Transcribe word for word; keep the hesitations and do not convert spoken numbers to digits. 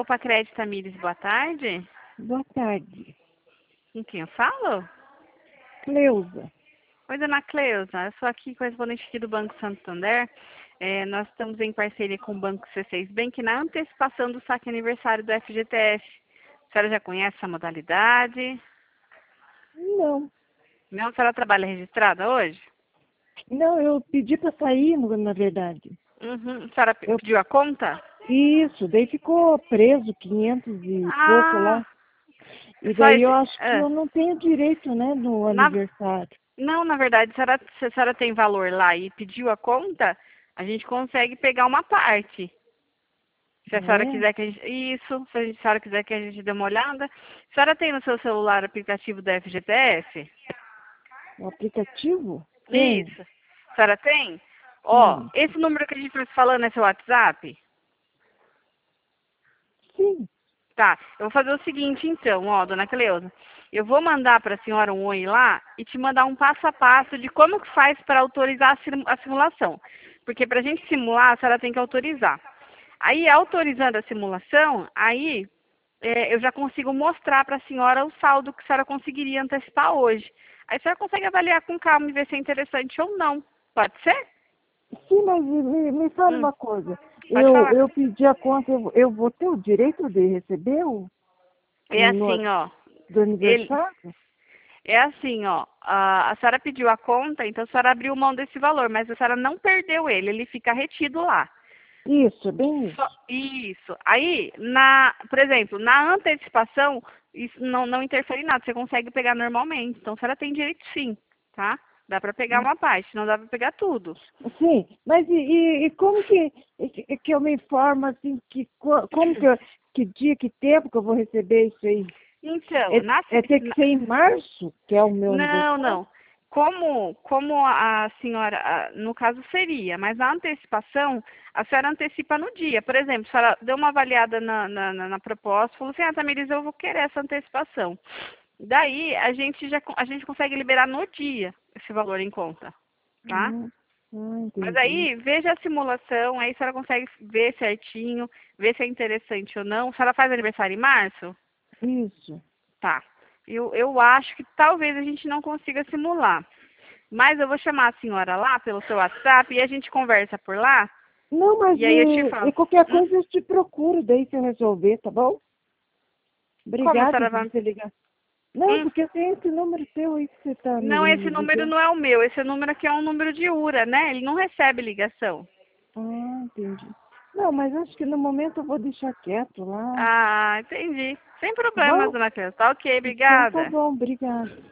Alô, Pacred Tamires, boa tarde. Boa tarde. Com quem eu falo? Cleusa. Oi, dona Cleusa. Eu sou aqui correspondente aqui do Banco Santander. É, nós estamos em parceria com o Banco C seis Bank na antecipação do saque aniversário do F G T S. A senhora já conhece essa modalidade? Não. Não, a senhora trabalha registrada hoje? Não, eu pedi para sair, na verdade. Uhum. A senhora Eu... pediu a conta? Isso, daí ficou preso quinhentos e pouco Ah, lá. E só daí eu esse... acho que ah, eu não tenho direito, né, no na... aniversário. Não, na verdade, se a, senhora, se a senhora tem valor lá e pediu a conta, a gente consegue pegar uma parte. Se a senhora É? quiser que a gente... Isso, se a senhora quiser que a gente dê uma olhada. A senhora tem no seu celular o aplicativo da F G T S? O aplicativo? Tem. Isso. A senhora tem? Ó, Hum. esse número que a gente está falando é seu WhatsApp? Sim. Tá, eu vou fazer o seguinte então, ó, dona Cleusa. Eu vou mandar para a senhora um oi lá e te mandar um passo a passo de como que faz para autorizar a, sim, a simulação. Porque para a gente simular, a senhora tem que autorizar. Aí, autorizando a simulação, aí é, eu já consigo mostrar para a senhora o saldo que a senhora conseguiria antecipar hoje. Aí a senhora consegue avaliar com calma e ver se é interessante ou não. Pode ser? Sim, mas me, me fala Hum, uma coisa. pode Eu, falar. eu pedi a conta, eu, eu vou ter o direito de receber o, É o no, assim, ó. do Ele, aniversário? É assim, ó, a, a senhora pediu a conta, então a senhora abriu mão desse valor, mas a senhora não perdeu ele, ele fica retido lá. Isso, é bem Só- isso. isso. Aí, na, por exemplo, na antecipação, isso não, não interfere em nada, você consegue pegar normalmente. Então a senhora tem direito sim, tá? Dá pra pegar uma parte, não dá pra pegar tudo. Sim, mas e, e, e como que, que que eu me informo, assim, que, co- como que, eu- que dia, que tempo que eu vou receber isso aí? Então, É, na, é ter que ser em março, que é o meu Não, aniversário? não. Como, como a senhora, a- no caso seria, mas a antecipação, a senhora antecipa no dia. Por exemplo, a senhora deu uma avaliada na, na, na- na proposta, falou assim, ah, Tamires, eu vou querer essa antecipação. Daí, a gente já co- a gente consegue liberar no dia esse valor em conta, tá? Hum, ah, Mas entendi. aí, veja a simulação, aí a senhora consegue ver certinho, ver se é interessante ou não. A senhora faz aniversário em março? Isso. Tá. Eu, eu acho que talvez a gente não consiga simular. Mas eu vou chamar a senhora lá pelo seu WhatsApp e a gente conversa por lá. Não, mas E aí eu te e, e falo. qualquer Hum? coisa eu te procuro daí se eu resolver, tá bom? Como a Obrigada senhora por vai. você ligar. Não, Hum? porque tem esse número seu aí que você tá me, Não, esse me número ligando. não é o meu. Esse número aqui é um número de URA, né? Ele não recebe ligação. Ah, entendi. Não, mas acho que no momento eu vou deixar quieto lá, Ah, entendi. Sem tá problemas, bom? dona Cleusa. Tá ok, Então tá obrigada. bom, obrigada.